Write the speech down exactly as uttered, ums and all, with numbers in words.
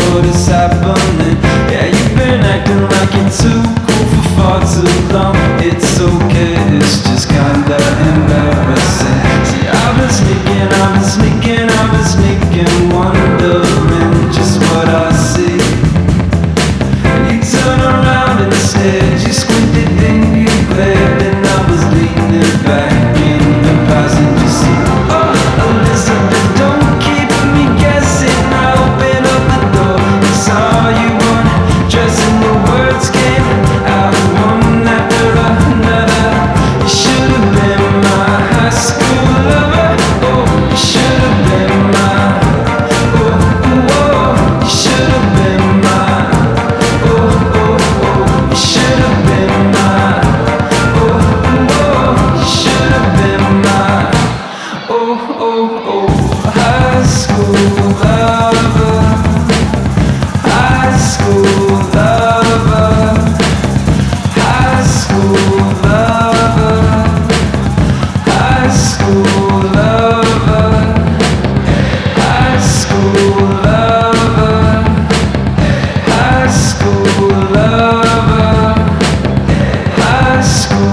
what is happening. Yeah, you've been acting like you're too cool for far too long. It's okay, it's just kinda embarrassing. See, I've been sneaking, I've been sneaking, I've been sneaking, wondering just what I see. And you turn around instead, you squinted, then you glared, and I was leaning back in the passenger seat. Oh, Elizabeth, don't keep me guessing. I opened up the door and saw you undressing. The words came out one after another. You should have been my high school lover. Oh, you should have been my. Oh, oh, oh, you should have been my. Oh, oh, oh, you should have been my. Oh, oh, oh, you should have been my. Oh, oh, oh, high school lover, high school lover, high school lover, high school lover, high school lover, high school lover, high school